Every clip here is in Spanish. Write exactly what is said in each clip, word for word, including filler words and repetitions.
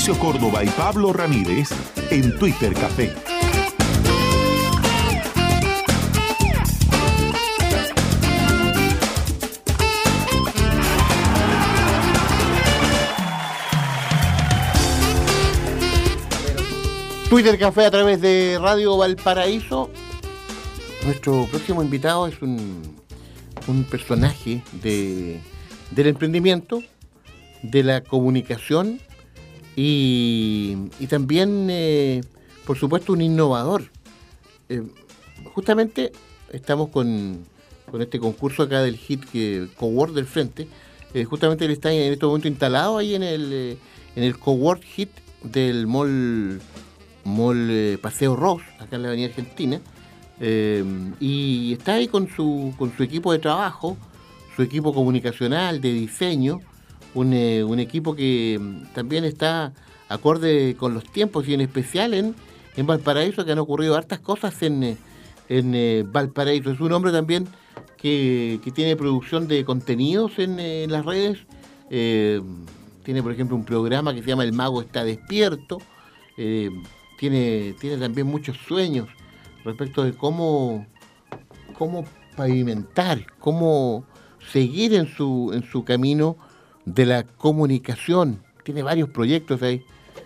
Mauricio Córdoba y Pablo Ramírez en Twitter Café. Twitter Café a través de Radio Valparaíso. Nuestro próximo invitado es un, un personaje de, del emprendimiento, de la comunicación y, y también, eh, por supuesto, un innovador. Eh, justamente estamos con, con este concurso acá del H I T, que Cowork del Frente. Eh, justamente él está en este momento instalado ahí en el, eh, en el Cowork H I T del Mall... Mall eh, Paseo Ross, acá en la Avenida Argentina, eh, y está ahí con su con su equipo de trabajo, su equipo comunicacional, de diseño, un, eh, un equipo que también está acorde con los tiempos y en especial en, en Valparaíso, que han ocurrido hartas cosas en, en eh, Valparaíso. Es un hombre también que, que tiene producción de contenidos en, eh, en las redes, eh, tiene por ejemplo un programa que se llama El Mago Está Despierto, eh, Tiene, tiene también muchos sueños respecto de cómo, cómo pavimentar, cómo seguir en su, en su camino de la comunicación. Tiene varios proyectos ahí.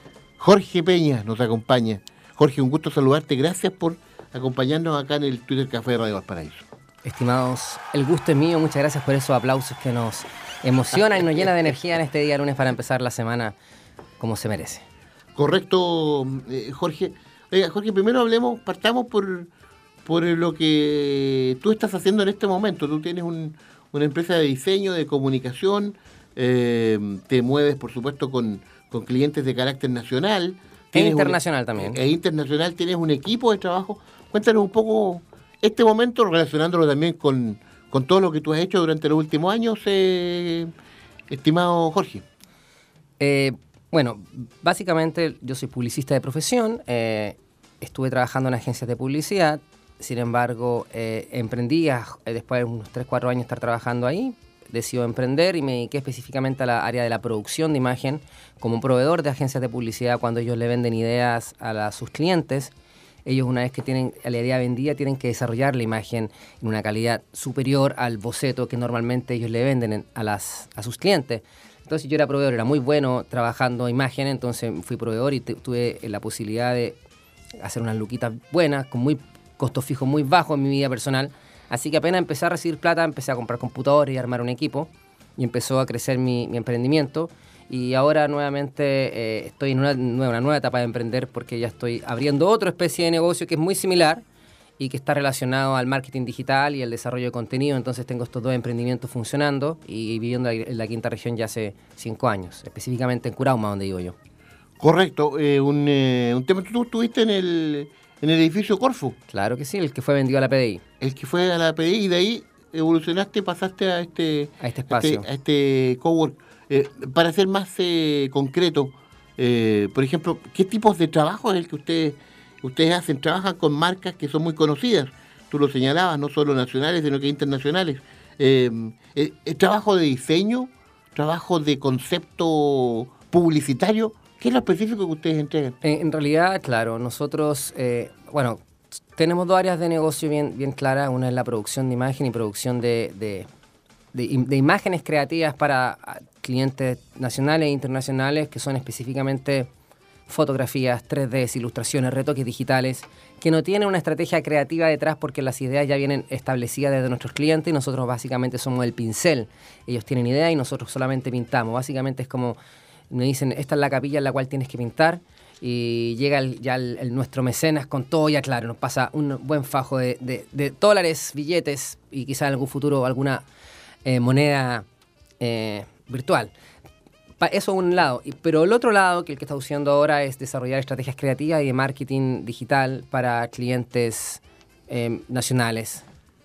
Jorge Peña nos acompaña. Jorge, un gusto saludarte. Gracias por acompañarnos acá en el Twitter Café de Radio Valparaíso. Estimados, el gusto es mío. Muchas gracias por esos aplausos que nos emocionan y nos llenan de energía en este día lunes para empezar la semana como se merece. Correcto, eh, Jorge. Oiga, Jorge, primero hablemos, partamos por, por lo que tú estás haciendo en este momento. Tú tienes un, una empresa de diseño, de comunicación, eh, te mueves, por supuesto, con, con clientes de carácter nacional. E internacional un, también. E internacional, tienes un equipo de trabajo. Cuéntanos un poco este momento, relacionándolo también con, con todo lo que tú has hecho durante los últimos años, eh, estimado Jorge. Eh... Bueno, básicamente yo soy publicista de profesión, eh, estuve trabajando en agencias de publicidad, sin embargo, eh, emprendí, eh, después de unos tres cuatro años estar trabajando ahí, decidí emprender y me dediqué específicamente a la área de la producción de imagen como un proveedor de agencias de publicidad. Cuando ellos le venden ideas a, la, a sus clientes, ellos una vez que tienen la idea vendida tienen que desarrollar la imagen en una calidad superior al boceto que normalmente ellos le venden en, a, las, a sus clientes. Entonces yo era proveedor, era muy bueno trabajando imagen, entonces fui proveedor y te, tuve la posibilidad de hacer unas luquitas buenas, con muy costo fijo muy bajo en mi vida personal. Así que apenas empecé a recibir plata, empecé a comprar computadores y a armar un equipo y empezó a crecer mi, mi emprendimiento. Y ahora nuevamente eh, estoy en una nueva, una nueva etapa de emprender porque ya estoy abriendo otra especie de negocio que es muy similar y que está relacionado al marketing digital y al desarrollo de contenido. Entonces tengo estos dos emprendimientos funcionando y viviendo en la quinta región ya hace cinco años, específicamente en Curauma, donde vivo yo. Correcto. Eh, un, eh, un tema, tú estuviste en el, en el edificio Corfo. Claro que sí, el que fue vendido a la P D I. El que fue a la P D I y de ahí evolucionaste, pasaste a este, a este espacio. A este, a este cowork. Eh, para ser más eh, concreto, eh, por ejemplo, ¿qué tipos de trabajo es el que ustedes... Ustedes hacen, trabajan con marcas que son muy conocidas, tú lo señalabas, no solo nacionales, sino que internacionales. Eh, eh, ¿Trabajo de diseño? ¿Trabajo de concepto publicitario? ¿Qué es lo específico que ustedes entregan? En, en realidad, claro, nosotros, eh, bueno, tenemos dos áreas de negocio bien, bien claras. Una es la producción de imagen y producción de, de, de, de imágenes creativas para clientes nacionales e internacionales, que son específicamente fotografías, tres D, ilustraciones, retoques digitales, que no tienen una estrategia creativa detrás porque las ideas ya vienen establecidas desde nuestros clientes y nosotros básicamente somos el pincel. Ellos tienen idea y nosotros solamente pintamos. Básicamente es como, me dicen, esta es la capilla en la cual tienes que pintar y llega el, ya el, el, nuestro mecenas con todo ya claro, nos pasa un buen fajo de, de, de dólares, billetes y quizás en algún futuro alguna eh, moneda eh, virtual. Eso un lado, pero el otro lado, que el que está haciendo ahora, es desarrollar estrategias creativas y de marketing digital para clientes eh, nacionales.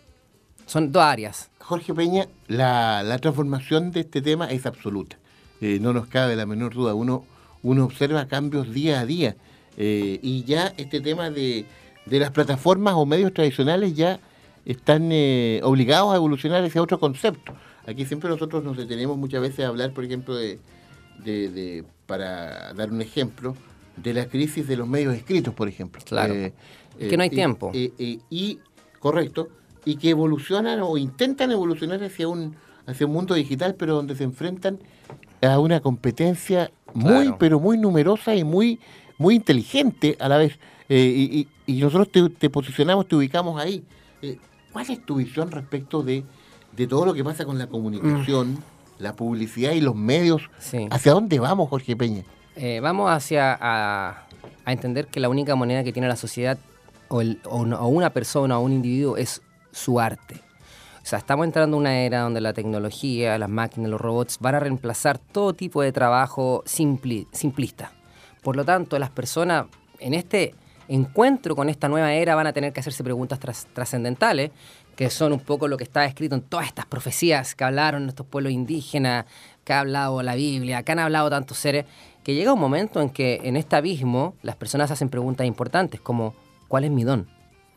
Son dos áreas. Jorge Peña, la, la transformación de este tema es absoluta. Eh, no nos cabe la menor duda. Uno, uno observa cambios día a día. Eh, y ya este tema de, de las plataformas o medios tradicionales ya están eh, obligados a evolucionar hacia otro concepto. Aquí siempre nosotros nos detenemos muchas veces a hablar, por ejemplo, de... De, de para dar un ejemplo, de la crisis de los medios escritos, por ejemplo. Claro. Eh, es que no hay eh, tiempo. Eh, eh, y, correcto, y que evolucionan o intentan evolucionar hacia un, hacia un mundo digital, pero donde se enfrentan a una competencia muy, claro. pero muy numerosa y muy, muy inteligente a la vez. Eh, y, y, y nosotros te, te posicionamos, te ubicamos ahí. Eh, ¿Cuál es tu visión respecto de, de todo lo que pasa con la comunicación, mm. la publicidad y los medios? Sí. ¿Hacia dónde vamos, Jorge Peña? Eh, vamos hacia a, a entender que la única moneda que tiene la sociedad o, el, o, una, o una persona o un individuo es su arte. O sea, estamos entrando en una era donde la tecnología, las máquinas, los robots van a reemplazar todo tipo de trabajo simpli, simplista. Por lo tanto, las personas en este encuentro con esta nueva era van a tener que hacerse preguntas tras, trascendentales, que son un poco lo que está escrito en todas estas profecías que hablaron estos pueblos indígenas, que ha hablado la Biblia, que han hablado tantos seres, que llega un momento en que en este abismo las personas hacen preguntas importantes como ¿cuál es mi don?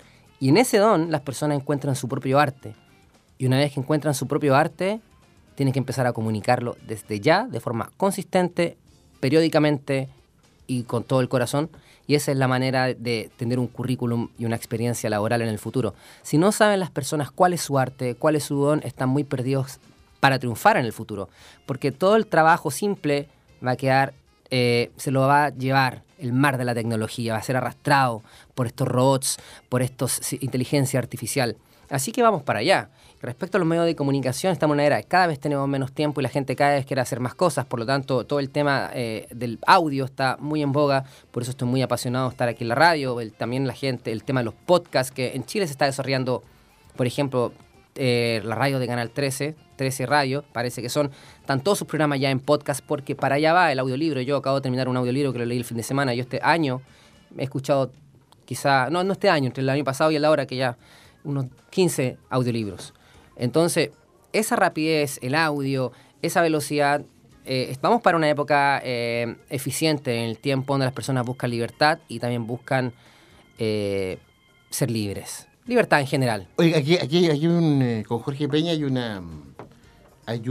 Y en ese don las personas encuentran su propio arte. Y una vez que encuentran su propio arte, tienen que empezar a comunicarlo desde ya, de forma consistente, periódicamente y con todo el corazón. Y esa es la manera de tener un currículum y una experiencia laboral en el futuro. Si no saben las personas cuál es su arte, cuál es su don, están muy perdidos para triunfar en el futuro. Porque todo el trabajo simple va a quedar, eh, se lo va a llevar el mar de la tecnología, va a ser arrastrado por estos robots, por estos inteligencia artificial. Así que vamos para allá. Respecto a los medios de comunicación, estamos en una era de cada vez tenemos menos tiempo y la gente cada vez quiere hacer más cosas. Por lo tanto, todo el tema eh, del audio está muy en boga. Por eso estoy muy apasionado de estar aquí en la radio. El, también la gente, el tema de los podcasts, que en Chile se está desarrollando, por ejemplo, eh, la radio de Canal trece, trece Radio, parece que son, están todos sus programas ya en podcast porque para allá va el audiolibro. Yo acabo de terminar un audiolibro que lo leí el fin de semana. Yo este año he escuchado quizá, no, no este año, entre el año pasado y el ahora que ya, unos quince audiolibros. Entonces, esa rapidez, el audio, esa velocidad, eh, vamos para una época eh, eficiente en el tiempo donde las personas buscan libertad y también buscan eh, ser libres. Libertad en general. Oye, aquí, aquí hay un, eh, con Jorge Peña hay una, hay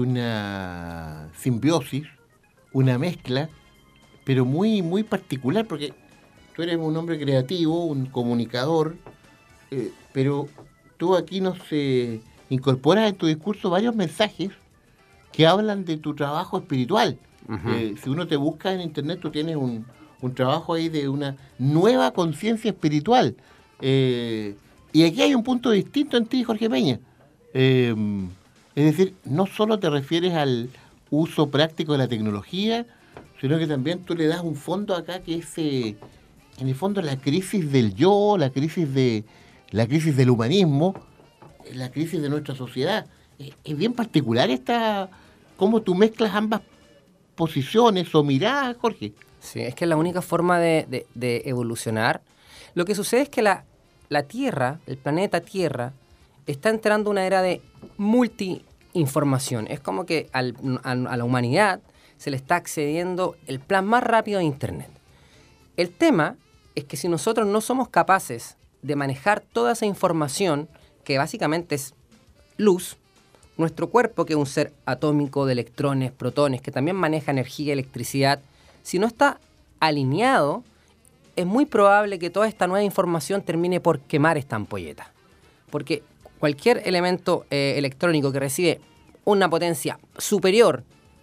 una simbiosis, una mezcla, pero muy, muy particular, porque tú eres un hombre creativo, un comunicador, eh, pero tú aquí nos eh, incorporas en tu discurso varios mensajes que hablan de tu trabajo espiritual. Uh-huh. Eh, si uno te busca en internet, tú tienes un, un trabajo ahí de una nueva conciencia espiritual. Eh, y aquí hay un punto distinto en ti, Jorge Peña. Eh, es decir, no solo te refieres al uso práctico de la tecnología, sino que también tú le das un fondo acá que es, eh, en el fondo, la crisis del yo, la crisis de la crisis del humanismo, la crisis de nuestra sociedad. Es bien particular esta, cómo tú mezclas ambas posiciones o miradas, Jorge. Sí, es que es la única forma de, de, de evolucionar. Lo que sucede es que la, la Tierra, el planeta Tierra, está entrando una era de multi-información. Es como que al, a, a la humanidad se le está accediendo el plan más rápido de Internet. El tema es que si nosotros no somos capaces de manejar toda esa información, que básicamente es luz, nuestro cuerpo, que es un ser atómico de electrones, protones, que también maneja energía y electricidad, si no está alineado, es muy probable que toda esta nueva información termine por quemar esta ampolleta. Porque cualquier elemento eh, electrónico que recibe una potencia superior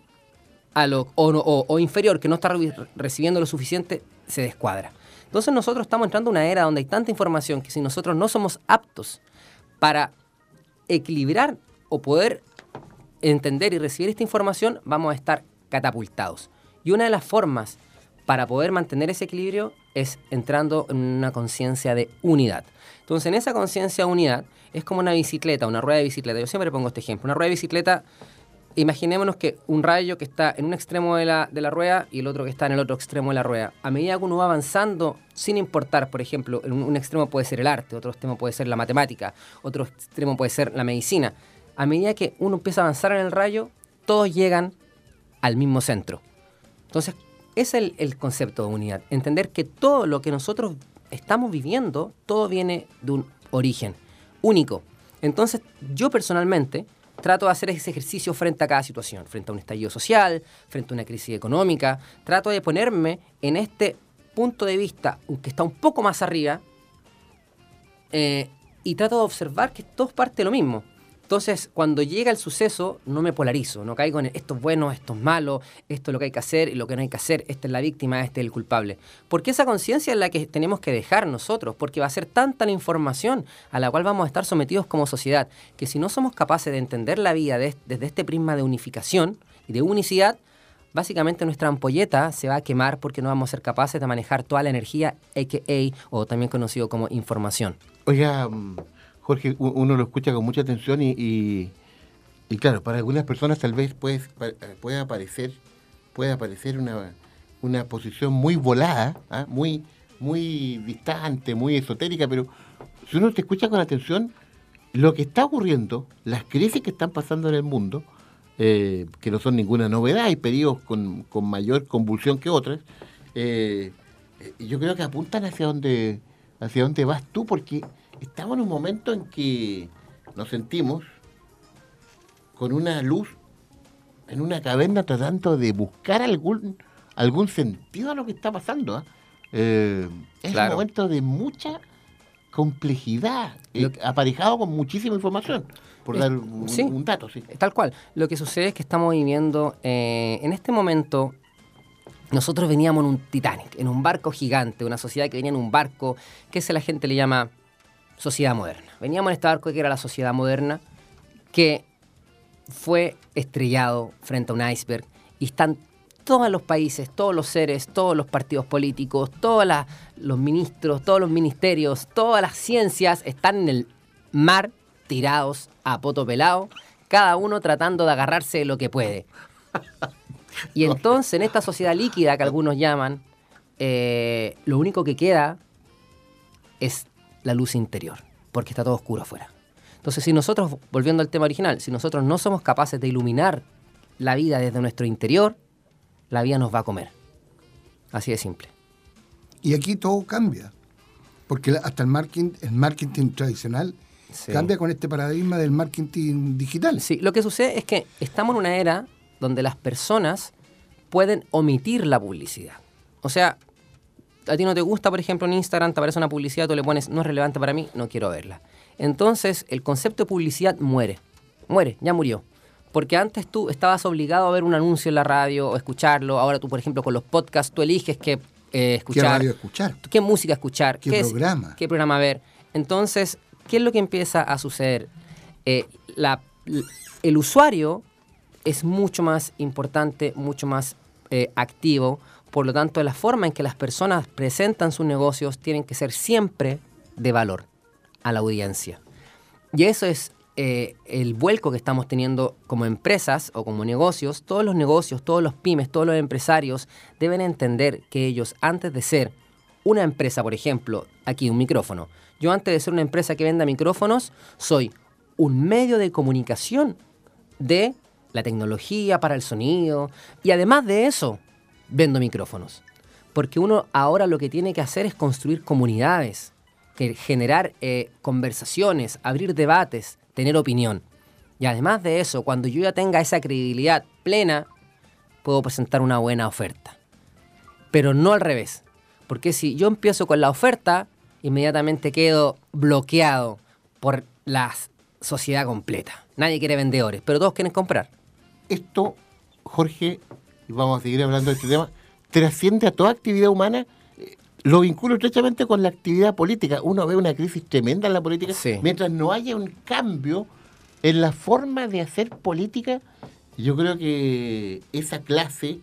a lo, o, o, o inferior, que no está re- recibiendo lo suficiente, se descuadra. Entonces nosotros estamos entrando en una era donde hay tanta información que si nosotros no somos aptos para equilibrar o poder entender y recibir esta información, vamos a estar catapultados. Y una de las formas para poder mantener ese equilibrio es entrando en una conciencia de unidad. Entonces, en esa conciencia de unidad es como una bicicleta, una rueda de bicicleta. Yo siempre pongo este ejemplo. Una rueda de bicicleta, imaginémonos que un rayo que está en un extremo de la, de la rueda y el otro que está en el otro extremo de la rueda. A medida que uno va avanzando, sin importar, por ejemplo, en un, un extremo puede ser el arte, otro extremo puede ser la matemática, otro extremo puede ser la medicina. A medida que uno empieza a avanzar en el rayo, todos llegan al mismo centro. Entonces, ese es el, el concepto de unidad. Entender que todo lo que nosotros estamos viviendo, todo viene de un origen único. Entonces, yo personalmente trato de hacer ese ejercicio frente a cada situación, frente a un estallido social, frente a una crisis económica. Trato de ponerme en este punto de vista, que está un poco más arriba, eh, y trato de observar que todo es parte de lo mismo. Entonces, cuando llega el suceso, no me polarizo, no caigo en esto es bueno, esto es malo, esto es lo que hay que hacer y lo que no hay que hacer, esta es la víctima, este es el culpable. Porque esa conciencia es la que tenemos que dejar nosotros, porque va a ser tanta la información a la cual vamos a estar sometidos como sociedad, que si no somos capaces de entender la vida de, desde este prisma de unificación y de unicidad, básicamente nuestra ampolleta se va a quemar porque no vamos a ser capaces de manejar toda la energía, a k a o también conocido como información. Oiga, Jorge, uno lo escucha con mucha atención y, y, y claro, para algunas personas tal vez puede, puede aparecer puede aparecer una, una posición muy volada, ¿eh? muy, muy distante, muy esotérica, pero si uno te escucha con atención, lo que está ocurriendo, las crisis que están pasando en el mundo, eh, que no son ninguna novedad, hay periodos con, con mayor convulsión que otras, eh, yo creo que apuntan hacia donde, hacia donde vas tú, porque estamos en un momento en que nos sentimos con una luz en una caverna tratando de buscar algún algún sentido a lo que está pasando. ¿eh? Eh, es claro. Un momento de mucha complejidad, eh, que, aparejado con muchísima información, por eh, dar un, sí, un dato. Sí. Tal cual. Lo que sucede es que estamos viviendo, eh, en este momento, nosotros veníamos en un Titanic, en un barco gigante, una sociedad que venía en un barco, que es la gente le llama sociedad moderna. Veníamos en este barco que era la sociedad moderna, que fue estrellado frente a un iceberg y están todos los países, todos los seres, todos los partidos políticos, todos la, los ministros, todos los ministerios, todas las ciencias están en el mar tirados a poto pelado, cada uno tratando de agarrarse de lo que puede. Y entonces en esta sociedad líquida que algunos llaman, eh, lo único que queda es la luz interior, porque está todo oscuro afuera. Entonces, si nosotros, volviendo al tema original, si nosotros no somos capaces de iluminar la vida desde nuestro interior, la vida nos va a comer. Así de simple. Y aquí todo cambia, porque hasta el marketing, el marketing tradicional sí. cambia con este paradigma del marketing digital. Sí, lo que sucede es que estamos en una era donde las personas pueden omitir la publicidad. O sea, a ti no te gusta, por ejemplo, en Instagram te aparece una publicidad, tú le pones, no es relevante para mí, no quiero verla. Entonces, el concepto de publicidad muere. Muere, ya murió. Porque antes tú estabas obligado a ver un anuncio en la radio o escucharlo. Ahora tú, por ejemplo, con los podcasts, tú eliges qué eh, escuchar. ¿Qué radio escuchar? ¿Qué música escuchar? ¿Qué, qué programa? Es, ¿Qué programa ver? Entonces, ¿qué es lo que empieza a suceder? Eh, la, el usuario es mucho más importante, mucho más eh, activo. Por lo tanto, la forma en que las personas presentan sus negocios tienen que ser siempre de valor a la audiencia. Y eso es eh, el vuelco que estamos teniendo como empresas o como negocios. Todos los negocios, todos los pymes, todos los empresarios deben entender que ellos, antes de ser una empresa, por ejemplo, aquí un micrófono, yo antes de ser una empresa que venda micrófonos, soy un medio de comunicación de la tecnología para el sonido y además de eso, vendo micrófonos. Porque uno ahora lo que tiene que hacer es construir comunidades, que generar eh, conversaciones, abrir debates, tener opinión. Y además de eso, cuando yo ya tenga esa credibilidad plena, puedo presentar una buena oferta. Pero no al revés. Porque si yo empiezo con la oferta, inmediatamente quedo bloqueado por la sociedad completa. Nadie quiere vendedores, pero todos quieren comprar. Esto, Jorge, y vamos a seguir hablando de este tema, trasciende a toda actividad humana. Lo vinculo estrechamente con la actividad política. Uno ve una crisis tremenda en la política. Sí. Mientras no haya un cambio en la forma de hacer política, yo creo que esa clase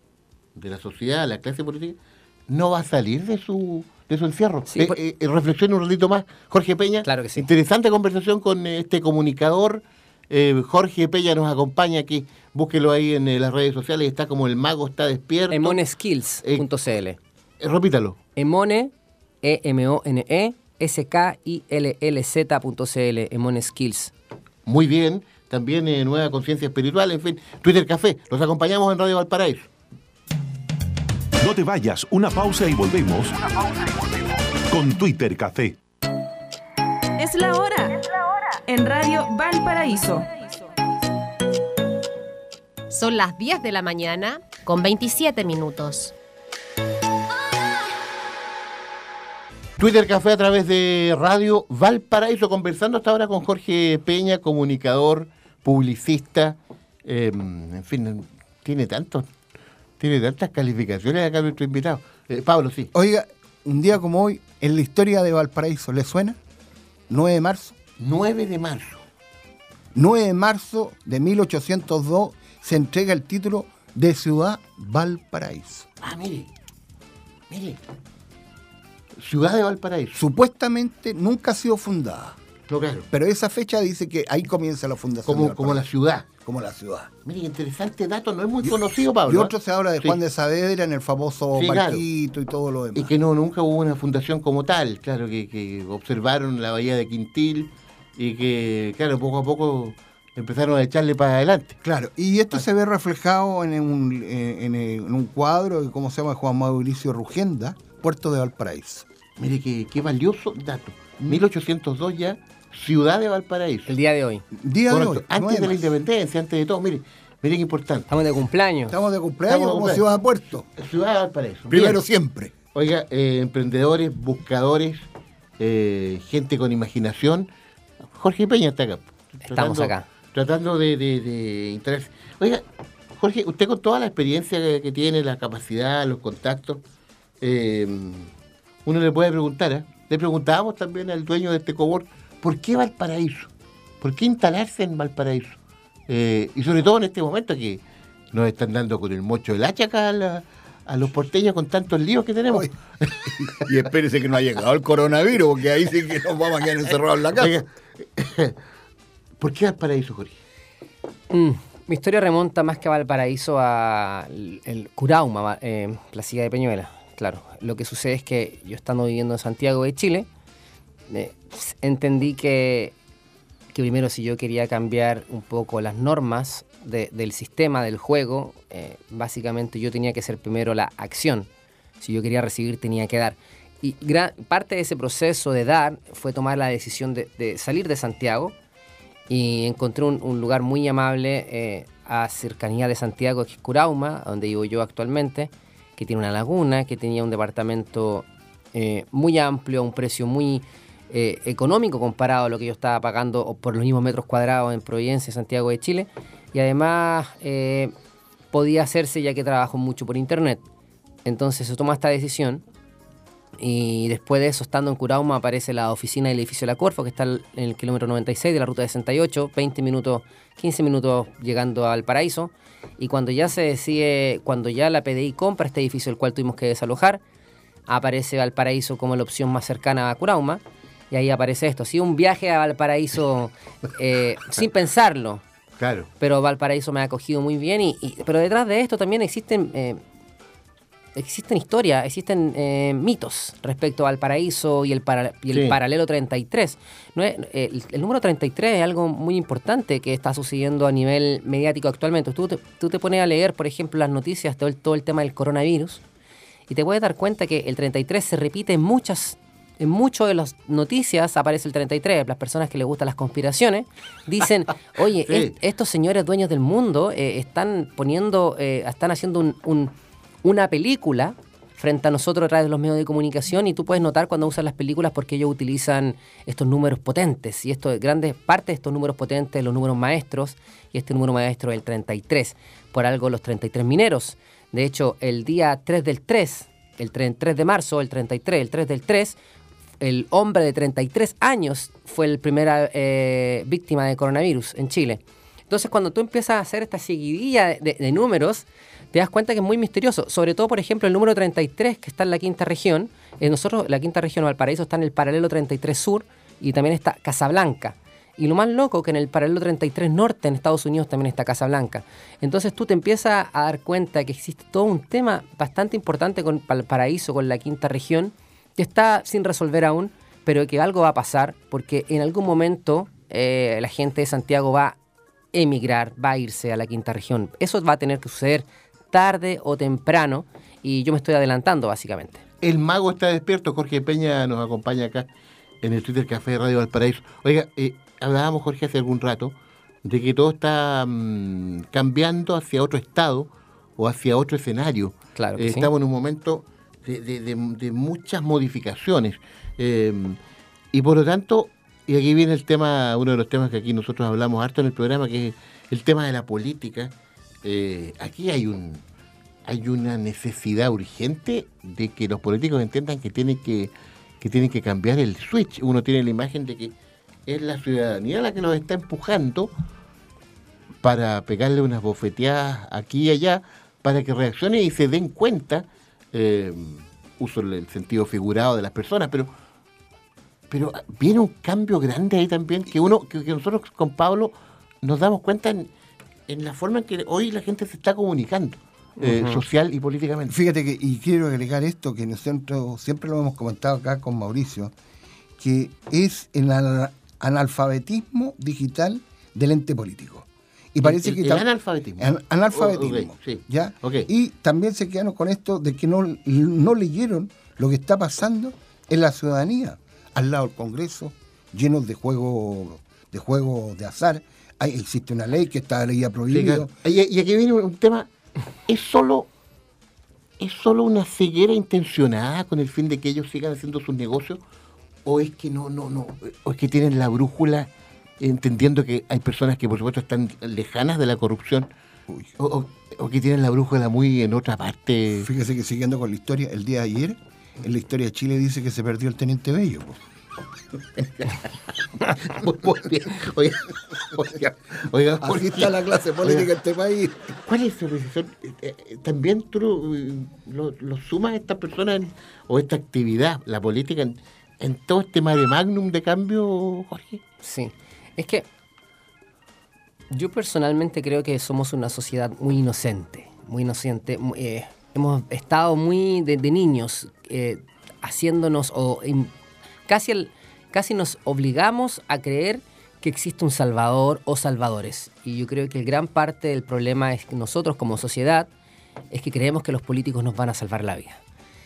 de la sociedad, la clase política, no va a salir de su de su encierro. Sí, eh, por... eh, reflexione un ratito más, Jorge Peña. Claro que sí. Interesante conversación con este comunicador. Eh, Jorge Peña nos acompaña aquí. Búsquelo ahí en eh, las redes sociales. Está como el mago está despierto. emone skills punto c l. Eh, repítalo. Emone, E M O N E, S K I L L Z punto c l. Emone Skills. Muy bien. También eh, Nueva Conciencia Espiritual. En fin, Twitter Café. Los acompañamos en Radio Valparaíso. No te vayas. Una pausa y volvemos. Una pausa y volvemos. Con Twitter Café. Es la hora. En Radio Valparaíso. Son las diez de la mañana con veintisiete minutos. Twitter Café a través de Radio Valparaíso, conversando hasta ahora con Jorge Peña, comunicador, publicista, eh, en fin, tiene tantos, tiene tantas calificaciones acá nuestro invitado. Eh, Pablo, sí. Oiga, un día como hoy, en la historia de Valparaíso, ¿le suena? nueve de marzo. nueve de marzo. nueve de marzo de mil ochocientos dos se entrega el título de Ciudad Valparaíso. Ah, mire, mire. Ciudad de Valparaíso. Supuestamente nunca ha sido fundada. No, claro. Pero esa fecha dice que ahí comienza la fundación. Como, como la ciudad. Como la ciudad. Mire, interesante dato, no es muy conocido, Pablo. Y otro se habla de sí. Juan de Saavedra en el famoso sí, barquito claro. y todo lo demás. Y que no, nunca hubo una fundación como tal, claro, que, que observaron la bahía de Quintil y que, claro, poco a poco empezaron a echarle para adelante. Claro, y esto ah. se ve reflejado en un, en, en un cuadro, ¿cómo se llama? Juan Mauricio Rugenda, Puerto de Valparaíso. Mire, qué, qué valioso dato. Mm. mil ochocientos dos ya, Ciudad de Valparaíso. El día de hoy. Día Correcto. de hoy. Antes de la independencia, antes de todo, mire, mire qué importante. Estamos de cumpleaños. Estamos de cumpleaños Estamos de como cumpleaños. Ciudad de Puerto. Ciudad de Valparaíso. Primero Bien. siempre. Oiga, eh, emprendedores, buscadores, eh, gente con imaginación. Jorge Peña está acá. Estamos tratando, acá. Tratando de, de, de interés. Oiga, Jorge, usted con toda la experiencia que, que tiene, la capacidad, los contactos, eh, uno le puede preguntar, ¿eh? Le preguntábamos también al dueño de este cowork, ¿por qué Valparaíso? ¿Por qué instalarse en Valparaíso? Eh, y sobre todo en este momento que nos están dando con el mocho del hacha acá a, la, a los porteños con tantos líos que tenemos. Oye, y espérese que no ha llegado el coronavirus, porque ahí sí que nos vamos a quedar encerrados en la casa. Oiga, ¿por qué Valparaíso, Jorge? Mm, mi historia remonta más que a Valparaíso a el, el Curauma, eh, la silla de Peñuela. Claro, lo que sucede es que yo estando viviendo en Santiago de Chile, eh, entendí que, que primero si yo quería cambiar un poco las normas de, del sistema, del juego, eh, básicamente yo tenía que ser primero la acción. Si yo quería recibir, tenía que dar. Y gran, parte de ese proceso de dar fue tomar la decisión de, de salir de Santiago y encontré un, un lugar muy amable eh, a cercanía de Santiago, que es Curauma, donde vivo yo actualmente, que tiene una laguna, que tenía un departamento eh, muy amplio, a un precio muy eh, económico comparado a lo que yo estaba pagando por los mismos metros cuadrados en Providencia, Santiago de Chile, y además eh, podía hacerse ya que trabajo mucho por internet. Entonces se toma esta decisión y después de eso, estando en Curauma, aparece la oficina del edificio La Corfo, que está en el kilómetro noventa y seis de la ruta sesenta y ocho, veinte minutos, quince minutos llegando a Valparaíso. Y cuando ya se decide, cuando ya la P D I compra este edificio, el cual tuvimos que desalojar, aparece Valparaíso como la opción más cercana a Curauma, y ahí aparece esto. Sí, un viaje a Valparaíso eh, sin pensarlo. Claro. Pero Valparaíso me ha acogido muy bien, y, y pero detrás de esto también existen... Eh, Existen historias, existen eh, mitos respecto al Valparaíso y el, para, y el sí. paralelo treinta y tres. No es, el, el número treinta y tres es algo muy importante que está sucediendo a nivel mediático actualmente. Tú te, tú te pones a leer, por ejemplo, las noticias, todo el, todo el tema del coronavirus, y te puedes dar cuenta que el treinta y tres se repite en muchas, en muchas de las noticias aparece el treinta y tres. Las personas que les gustan las conspiraciones dicen, oye, sí. est, estos señores dueños del mundo eh, están poniendo, eh, están haciendo un... un una película frente a nosotros a través de los medios de comunicación, y tú puedes notar cuando usan las películas porque ellos utilizan estos números potentes, y esto grandes parte de estos números potentes, los números maestros, y este número maestro es el treinta y tres, por algo los treinta y tres mineros. De hecho, el día tres del tres, el tres de marzo, el treinta y tres, el tres del tres, el hombre de treinta y tres años fue la primera eh, víctima de coronavirus en Chile. Entonces, cuando tú empiezas a hacer esta seguidilla de, de, de números, te das cuenta que es muy misterioso. Sobre todo, por ejemplo, el número treinta y tres, que está en la quinta región. Eh, nosotros, la quinta región, Valparaíso, está en el paralelo treinta y tres sur, y también está Casablanca. Y lo más loco, que en el paralelo treinta y tres norte, en Estados Unidos, también está Casablanca. Entonces tú te empiezas a dar cuenta que existe todo un tema bastante importante con Valparaíso, con la quinta región, que está sin resolver aún, pero que algo va a pasar, porque en algún momento eh, la gente de Santiago va a emigrar, va a irse a la quinta región. Eso va a tener que suceder tarde o temprano, y yo me estoy adelantando básicamente. El mago está despierto. Jorge Peña nos acompaña acá en el Twitter Café de Radio Valparaíso. Oiga, eh, hablábamos, Jorge, hace algún rato de que todo está mmm, cambiando hacia otro estado o hacia otro escenario. Claro que eh, sí. Estamos en un momento de, de, de, de muchas modificaciones. Eh, y por lo tanto, y aquí viene el tema, uno de los temas que aquí nosotros hablamos harto en el programa, que es el tema de la política. Eh, aquí hay un hay una necesidad urgente de que los políticos entiendan que tienen que, que tienen que cambiar el switch. Uno tiene la imagen de que es la ciudadanía la que los está empujando para pegarle unas bofeteadas aquí y allá, para que reaccionen y se den cuenta, eh, uso el sentido figurado de las personas, pero pero viene un cambio grande ahí también, que uno que, que nosotros con Pablo nos damos cuenta en, en la forma en que hoy la gente se está comunicando, eh, uh-huh. social y políticamente. Fíjate que, y quiero agregar esto, que nosotros siempre lo hemos comentado acá con Mauricio, que es el analfabetismo digital del ente político. Y parece el, que el tam- analfabetismo. An- analfabetismo. Oh, okay, sí. ¿Ya? Okay. Y también se quedaron con esto de que no, no leyeron lo que está pasando en la ciudadanía, al lado del Congreso, llenos de juegos de juego de azar. Hay, existe una ley que está leída prohibido. Sí, y, y aquí viene un tema, es solo, es solo una ceguera intencionada con el fin de que ellos sigan haciendo sus negocios, o es que no, no, no, o es que tienen la brújula entendiendo que hay personas que por supuesto están lejanas de la corrupción, o, o, o que tienen la brújula muy en otra parte. Fíjese que siguiendo con la historia, el día de ayer, en la historia de Chile dice que se perdió el Teniente Bello. muy, muy bien. Oiga, oiga, oiga, así está la clase política de este país. ¿Cuál es su posición? ¿También tú lo, lo, lo sumas a estas personas en, o esta actividad, la política, en, en todo este mare magnum de cambio, Jorge? Sí, es que yo personalmente creo que somos una sociedad muy inocente, muy inocente. Eh, hemos estado muy de, de niños eh, haciéndonos o in, casi, el, casi nos obligamos a creer que existe un salvador o salvadores. Y yo creo que gran parte del problema es que nosotros como sociedad es que creemos que los políticos nos van a salvar la vida.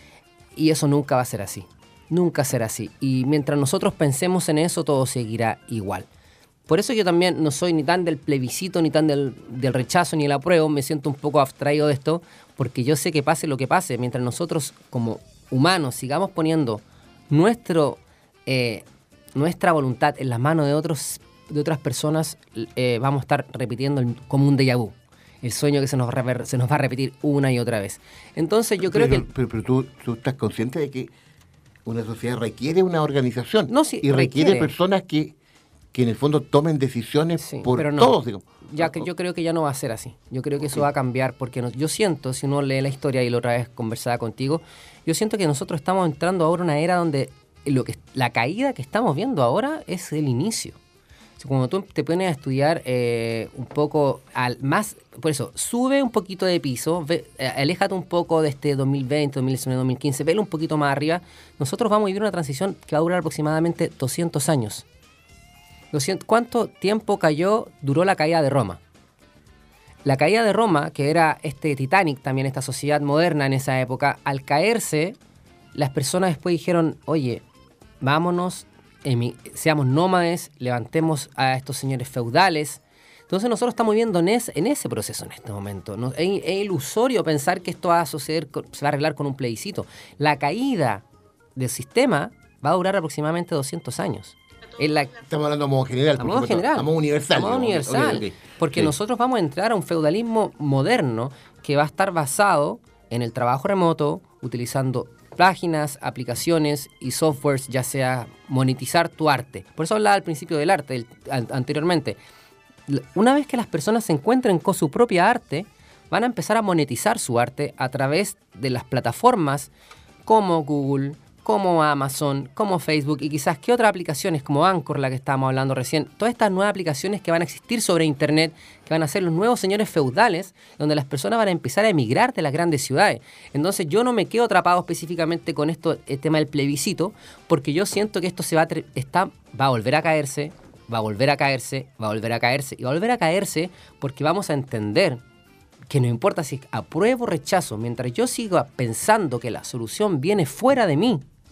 Y eso nunca va a ser así. Nunca será así. Y mientras nosotros pensemos en eso, todo seguirá igual. Por eso yo también no soy ni tan del plebiscito, ni tan del, del rechazo, ni del apruebo. Me siento un poco abstraído de esto, porque yo sé que pase lo que pase, mientras nosotros como humanos sigamos poniendo nuestro, eh, nuestra voluntad en las manos de, otros, de otras personas, eh, vamos a estar repitiendo el, como un déjà vu. El sueño que se nos, re, se nos va a repetir una y otra vez. Entonces yo creo pero, que... Pero, pero tú, tú estás consciente de que una sociedad requiere una organización. No, sí, y requiere, requiere personas que, que en el fondo tomen decisiones sí, por pero no, todos. Digamos. Ya que yo creo que ya no va a ser así. Yo creo que eso va a cambiar porque no, yo siento, si uno lee la historia y la otra vez conversaba contigo, yo siento que nosotros estamos entrando ahora en una era donde lo que la caída que estamos viendo ahora es el inicio. Cuando tú te pones a estudiar eh, un poco al más, por eso, sube un poquito de piso, ve, eh, aléjate un poco de este dos mil veinte, dos mil diecinueve, dos mil quince, velo un poquito más arriba. Nosotros vamos a vivir una transición que va a durar aproximadamente doscientos años. ¿Cuánto tiempo cayó, duró la caída de Roma? La caída de Roma, que era este Titanic, también esta sociedad moderna en esa época, al caerse, las personas después dijeron, oye, vámonos, seamos nómades, levantemos a estos señores feudales. Entonces nosotros estamos viviendo en ese, en ese proceso en este momento. ¿no? Es, es ilusorio pensar que esto va a suceder, se va a arreglar con un plebiscito. La caída del sistema va a durar aproximadamente doscientos años. En la, Estamos hablando a modo general. A modo general. A modo universal. A modo digamos. universal. Okay, okay. Porque sí. nosotros vamos a entrar a un feudalismo moderno que va a estar basado en el trabajo remoto, utilizando páginas, aplicaciones y softwares, ya sea monetizar tu arte. Por eso hablaba al principio del arte, el, an, anteriormente. Una vez que las personas se encuentren con su propia arte, van a empezar a monetizar su arte a través de las plataformas como Google, como Amazon, como Facebook y quizás qué otras aplicaciones como Anchor, la que estábamos hablando recién. Todas estas nuevas aplicaciones que van a existir sobre Internet, que van a ser los nuevos señores feudales, donde las personas van a empezar a emigrar de las grandes ciudades. Entonces yo no me quedo atrapado específicamente con esto, el tema del plebiscito, porque yo siento que esto se va a, está, va a volver a caerse, va a volver a caerse, va a volver a caerse y va a volver a caerse porque vamos a entender que no importa si apruebo o rechazo, mientras yo siga pensando que la solución viene fuera de mí,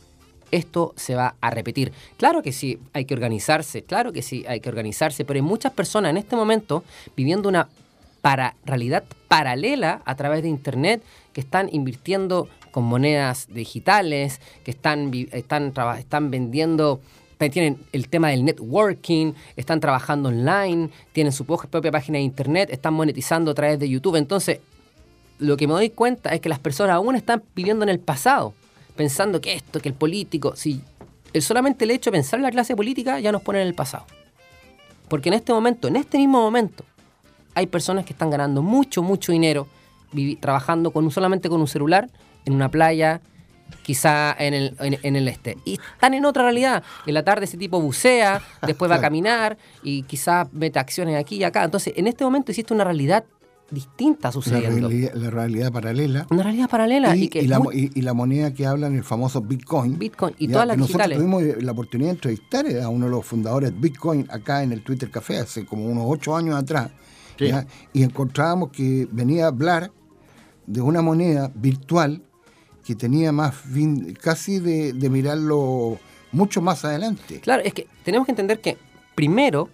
esto se va a repetir. Claro que sí, hay que organizarse, claro que sí, hay que organizarse, pero hay muchas personas en este momento viviendo una para, realidad paralela a través de Internet que están invirtiendo con monedas digitales, que están, están, están vendiendo, tienen el tema del networking, están trabajando online, tienen su propia página de Internet, están monetizando a través de YouTube. Entonces, lo que me doy cuenta es que las personas aún están viviendo en el pasado, pensando que esto, que el político, si el solamente el hecho de pensar en la clase política ya nos pone en el pasado. Porque en este momento, en este mismo momento, hay personas que están ganando mucho, mucho dinero, vivi- trabajando con solamente con un celular, en una playa, quizá en el, en, en el este. Y están en otra realidad. En la tarde ese tipo bucea, después va a caminar y quizá mete acciones aquí y acá. Entonces, en este momento existe una realidad distinta sucediendo. La realidad, la realidad paralela. Una realidad paralela. Y, Y, que y, la, muy, y, y la moneda que hablan, el famoso Bitcoin. Bitcoin y ya, todas las nosotros digitales. tuvimos la oportunidad de entrevistar a uno de los fundadores de Bitcoin acá en el Twitter Café hace como unos ocho años atrás. Sí. ¿Ya? Y encontrábamos que venía a hablar de una moneda virtual que tenía más fin, casi de, de mirarlo mucho más adelante. Claro, es que tenemos que entender que, primero,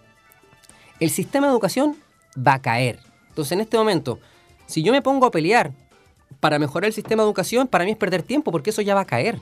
el sistema de educación va a caer. Entonces, en este momento, si yo me pongo a pelear para mejorar el sistema de educación, para mí es perder tiempo, porque eso ya va a caer.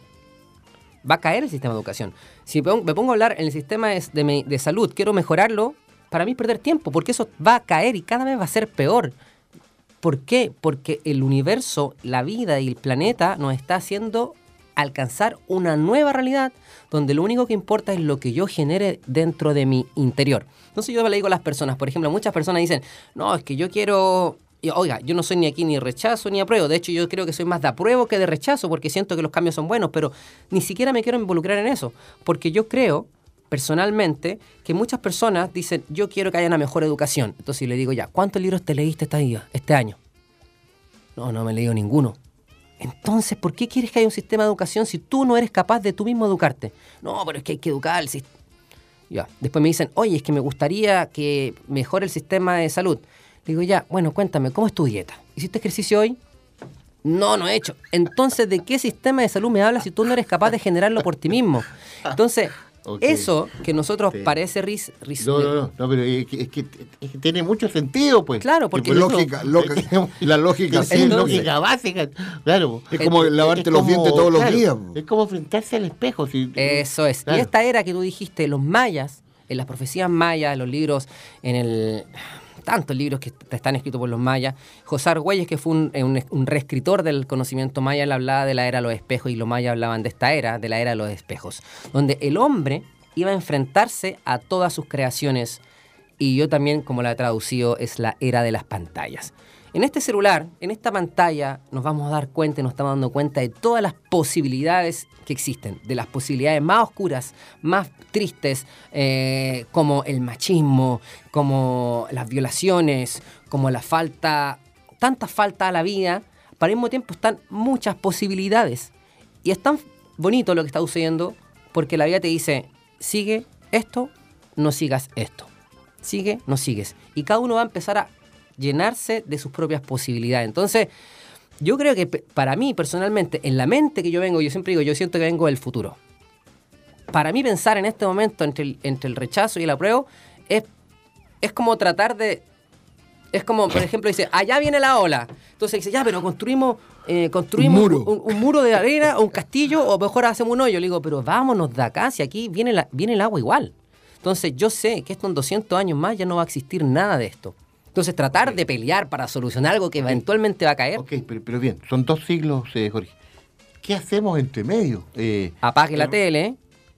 Va a caer el sistema de educación. Si me pongo a hablar en el sistema de, de, de salud, quiero mejorarlo, para mí es perder tiempo, porque eso va a caer y cada vez va a ser peor. ¿Por qué? Porque el universo, la vida y el planeta nos está haciendo alcanzar una nueva realidad donde lo único que importa es lo que yo genere dentro de mi interior. Entonces yo le digo a las personas, por ejemplo, muchas personas dicen, no, es que yo quiero... Y, oiga, yo no soy ni aquí ni rechazo ni apruebo. De hecho, yo creo que soy más de apruebo que de rechazo porque siento que los cambios son buenos, pero ni siquiera me quiero involucrar en eso. Porque yo creo, personalmente, que muchas personas dicen, yo quiero que haya una mejor educación. Entonces yo le digo, ya, ¿cuántos libros te leíste este día, este año? No, no me he leído ninguno. Entonces, ¿por qué quieres que haya un sistema de educación si tú no eres capaz de tú mismo educarte? No, pero es que hay que educar al sistema. Ya. Después me dicen, oye, es que me gustaría que mejore el sistema de salud. Digo, ya, bueno, cuéntame, ¿cómo es tu dieta? ¿Hiciste ejercicio hoy? No, no he hecho. Entonces, ¿de qué sistema de salud me hablas si tú no eres capaz de generarlo por ti mismo? Entonces, okay. Eso que nosotros sí. parece ris, ris no, no, no, no, pero es que, es, que, es que tiene mucho sentido, pues. Claro, porque... Lógica, lógica, la lógica, sí, es entonces, lógica básica, claro. Es como es, lavarte es los como, dientes todos claro, los días. Es como enfrentarse al espejo. Si, Eso es. Claro. Y esta era que tú dijiste, los mayas, en las profecías mayas, en los libros, en el... tantos libros que están escritos por los mayas. José Argüelles, que fue un, un, un reescritor del conocimiento maya, él hablaba de la era de los espejos y los mayas hablaban de esta era, de la era de los espejos, donde el hombre iba a enfrentarse a todas sus creaciones y yo también, como la he traducido, es la era de las pantallas. En este celular, en esta pantalla, nos vamos a dar cuenta y nos estamos dando cuenta de todas las posibilidades que existen, de las posibilidades más oscuras, más tristes, eh, como el machismo, como las violaciones, como la falta, tanta falta a la vida, pero al mismo tiempo están muchas posibilidades. Y es tan bonito lo que está sucediendo porque la vida te dice, sigue esto, no sigas esto. Sigue, no sigues. Y cada uno va a empezar a llenarse de sus propias posibilidades. Entonces, yo creo que para mí, personalmente, en la mente que yo vengo, yo siempre digo, yo siento que vengo del futuro. Para mí pensar en este momento entre el, entre el rechazo y el apruebo es, es como tratar de... Es como, por ejemplo, dice, allá viene la ola. Entonces dice, ya, pero construimos, eh, construimos un, muro. Un, un muro de arena, un castillo, o mejor hacemos un hoyo. Le digo, pero vámonos de acá, si aquí viene, la, viene el agua igual. Entonces yo sé que esto en doscientos años más ya no va a existir nada de esto. Entonces tratar de pelear para solucionar algo que eventualmente va a caer. Ok, pero, pero bien, son dos siglos, eh, Jorge. ¿Qué hacemos entre medio? Eh, Apague la eh, tele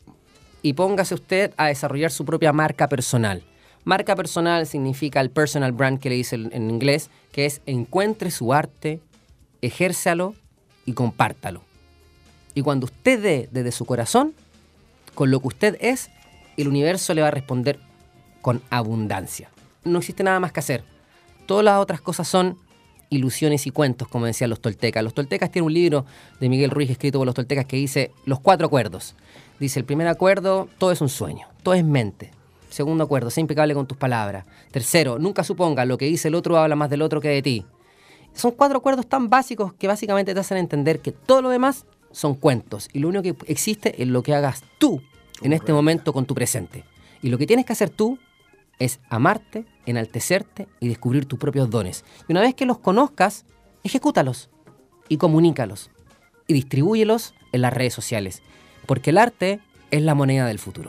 y póngase usted a desarrollar su propia marca personal. Marca personal significa el personal brand que le dice en inglés, que es encuentre su arte, ejérzalo y compártalo. Y cuando usted dé desde su corazón, con lo que usted es, el universo le va a responder con abundancia. No existe nada más que hacer. Todas las otras cosas son ilusiones y cuentos, como decían los toltecas. Los toltecas tienen un libro de Miguel Ruiz escrito por los toltecas que dice los cuatro acuerdos. Dice, el primer acuerdo, todo es un sueño, todo es mente. Segundo acuerdo, sé impecable con tus palabras. Tercero, nunca suponga lo que dice el otro habla más del otro que de ti. Son cuatro acuerdos tan básicos que básicamente te hacen entender que todo lo demás son cuentos. Y lo único que existe es lo que hagas tú en este momento con tu presente. Y lo que tienes que hacer tú es amarte, enaltecerte y descubrir tus propios dones. Y una vez que los conozcas, ejecútalos y comunícalos y distribúyelos en las redes sociales. Porque el arte es la moneda del futuro.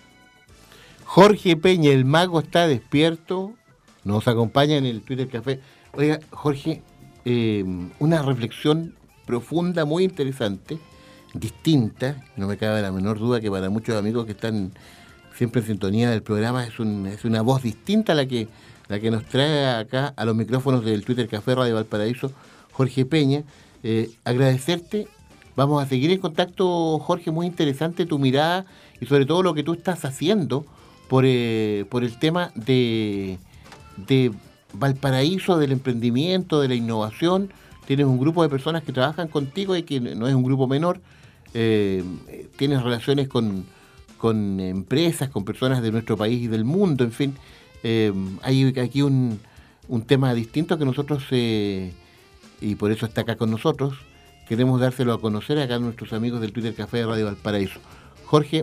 Jorge Peña, el mago está despierto, nos acompaña en el Twitter Café. Oiga, Jorge, eh, una reflexión profunda, muy interesante, distinta, no me cabe la menor duda que para muchos amigos que están siempre en sintonía del programa es, un, es una voz distinta a la que, la que nos trae acá a los micrófonos del Twitter Café Radio Valparaíso, Jorge Peña. Eh, agradecerte, vamos a seguir en contacto, Jorge, muy interesante tu mirada y sobre todo lo que tú estás haciendo por, eh, por el tema de, de Valparaíso, del emprendimiento, de la innovación. Tienes un grupo de personas que trabajan contigo y que no es un grupo menor. Eh, tienes relaciones con, con empresas, con personas de nuestro país y del mundo, en fin. Eh, hay aquí un, un tema distinto que nosotros, eh, y por eso está acá con nosotros, queremos dárselo a conocer acá a nuestros amigos del Twitter Café de Radio Valparaíso. Jorge,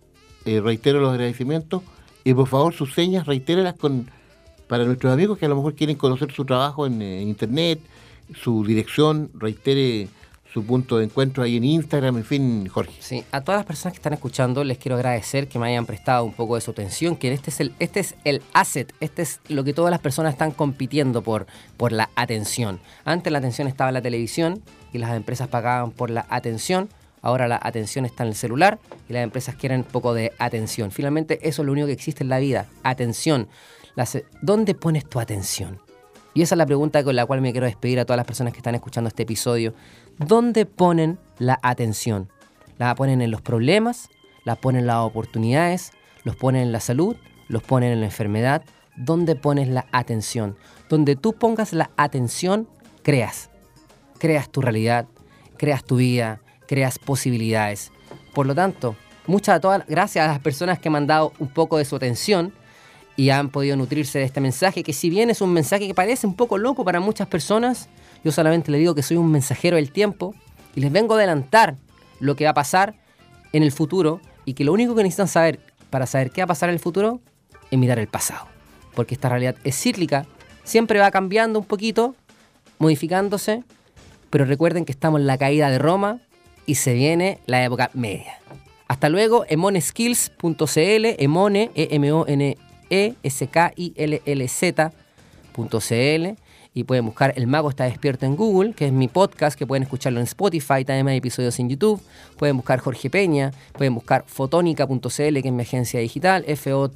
eh, reitero los agradecimientos y por favor sus señas, reitéralas con, para nuestros amigos que a lo mejor quieren conocer su trabajo en, en internet, su dirección, reitere su punto de encuentro ahí en Instagram, en fin, Jorge. Sí, a todas las personas que están escuchando les quiero agradecer que me hayan prestado un poco de su atención, que este es el, este es el asset, este es lo que todas las personas están compitiendo por, por la atención. Antes la atención estaba en la televisión y las empresas pagaban por la atención, ahora la atención está en el celular y las empresas quieren un poco de atención. Finalmente eso es lo único que existe en la vida, atención. Las, ¿dónde pones tu atención? Y esa es la pregunta con la cual me quiero despedir a todas las personas que están escuchando este episodio. ¿Dónde ponen la atención? ¿La ponen en los problemas? ¿La ponen en las oportunidades? ¿Los ponen en la salud? ¿Los ponen en la enfermedad? ¿Dónde pones la atención? Donde tú pongas la atención, creas. Creas tu realidad, creas tu vida, creas posibilidades. Por lo tanto, muchas todas, gracias a las personas que me han dado un poco de su atención y han podido nutrirse de este mensaje, que si bien es un mensaje que parece un poco loco para muchas personas, yo solamente les digo que soy un mensajero del tiempo y les vengo a adelantar lo que va a pasar en el futuro y que lo único que necesitan saber para saber qué va a pasar en el futuro es mirar el pasado. Porque esta realidad es cíclica, siempre va cambiando un poquito, modificándose, pero recuerden que estamos en la caída de Roma y se viene la época media. Hasta luego, emone skills punto c l, emone, E M O N E S K I L L Z punto c l. Y pueden buscar El Mago Está Despierto en Google, que es mi podcast, que pueden escucharlo en Spotify, también hay episodios en YouTube. Pueden buscar Jorge Peña, pueden buscar fotónica punto c l, que es mi agencia digital, F O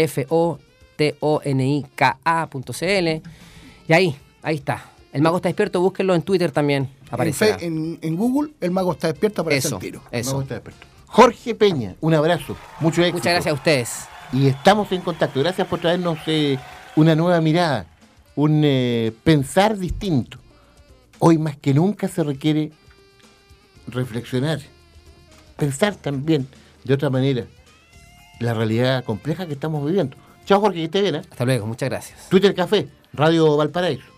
T O N I K A punto c l. Y ahí, ahí está. El Mago Está Despierto, búsquenlo en Twitter también, aparecerá. En, fe, en, en Google, El Mago Está Despierto, aparece eso, el tiro. Eso. El Mago Está Despierto. Jorge Peña, un abrazo, mucho éxito. Muchas gracias a ustedes. Y estamos en contacto. Gracias por traernos eh, una nueva mirada, un eh, pensar distinto. Hoy más que nunca se requiere reflexionar, pensar también de otra manera la realidad compleja que estamos viviendo. Chao Jorge, que esté bien. ¿eh? Hasta luego, muchas gracias. Twitter Café, Radio Valparaíso.